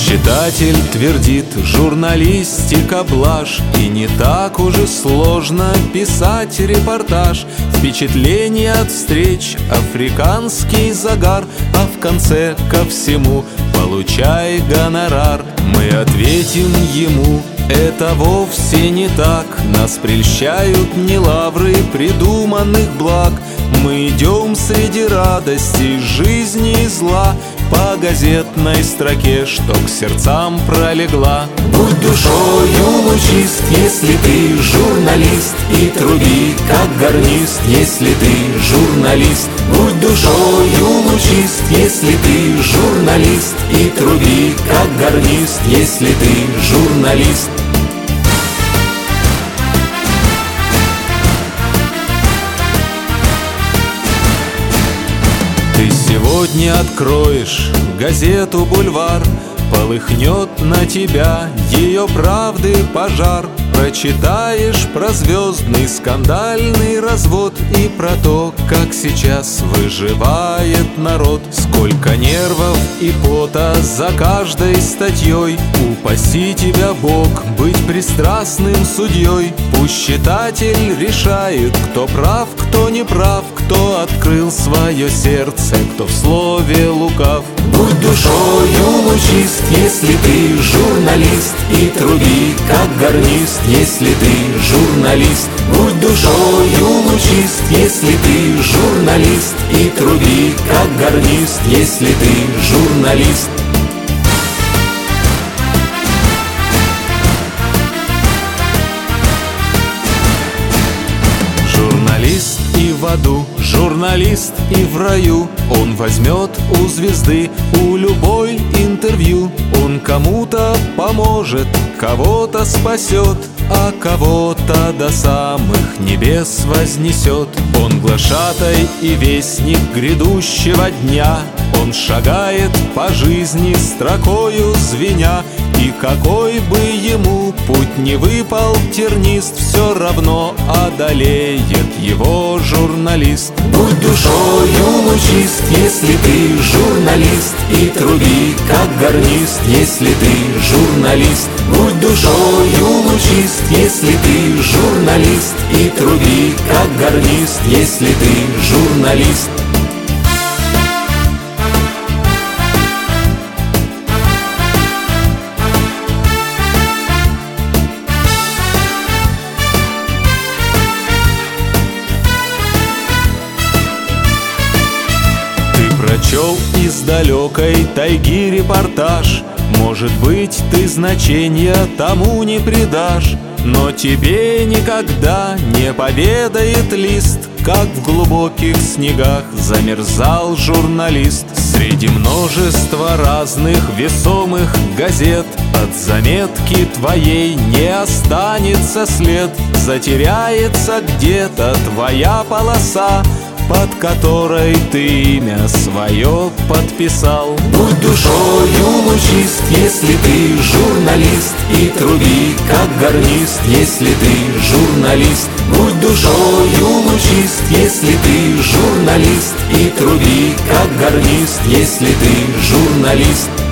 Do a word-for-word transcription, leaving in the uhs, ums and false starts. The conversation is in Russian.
Читатель твердит: журналистика блажь, и не так уже сложно писать репортаж. Впечатление от встреч, африканский загар, а в конце ко всему получай гонорар. Мы ответим ему: это вовсе не так. Нас прельщают не лавры придуманных благ. Мы идем среди радости, жизни и зла по газетной строке, что к сердцам пролегла. Будь душою лучист, если ты журналист, и труби как гарнист, если ты журналист. Будь душою лучист, если ты журналист, и труби как гарнист, если ты журналист. Ты сегодня откроешь газету «Бульвар», полыхнет на тебя ее правды пожар. Прочитаешь про звездный скандальный развод и про то, как сейчас выживает народ. Сколько нервов и пота за каждой статьей. Упаси тебя Бог быть пристрастным судьей. Пусть читатель решает, кто прав, кто не прав, кто открыл свое сердце, кто в слове лукав. Будь душою лучист, если ты журналист, и труби как гарнист, если ты журналист. Будь душою лучист, если ты журналист, и труби как гарнист, если ты журналист. Журналист и в аду, журналист и в раю. Он возьмет у звезды у любой интервью. Он кому-то поможет, кого-то спасет, а кого-то до самых небес вознесет. Он глашатай и вестник грядущего дня. Он шагает по жизни строкою звеня. И какой бы ему путь не выпал тернист, все равно одолеет его журналист. Будь душою лучист, если ты журналист, и труби как гарнист, если ты журналист. Будь душою лучист, если ты журналист, и труби как гарнист, если ты журналист. Прочел из далекой тайги репортаж. Может быть, ты значения тому не придашь, но тебе никогда не поведает лист, как в глубоких снегах замерзал журналист. Среди множества разных весомых газет от заметки твоей не останется след. Затеряется где-то твоя полоса, под которой ты имя свое подписал. Будь душою лучист, если ты журналист, и труби как гарнист, если ты журналист. Будь душою лучист, если ты журналист, и труби как гарнист, если ты журналист.